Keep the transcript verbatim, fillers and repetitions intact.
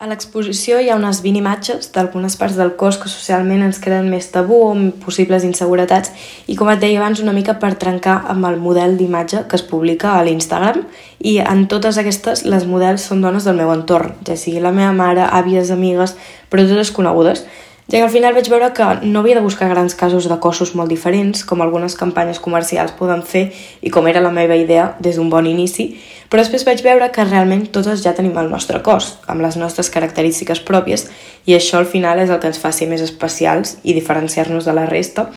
A l'exposició hi ha unes vint imatges d'algunes parts del cos que socialment ens creen més tabú o possibles inseguretats i, com et deia abans, una mica per trencar amb el model d'imatge que es publica a l'Instagram, i en totes aquestes les models són dones del meu entorn, ja sigui la meva mare, àvies, amigues, però totes conegudes, ja que al final vaig veure que no havia de buscar grans casos de cossos molt diferents, com algunes campanyes comercials poden fer i com era la meva idea des d'un bon inici, però després vaig veure que realment totes ja tenim el nostre cos, amb les nostres característiques pròpies, i això al final és el que ens fa ser més especials i diferenciar-nos de la resta.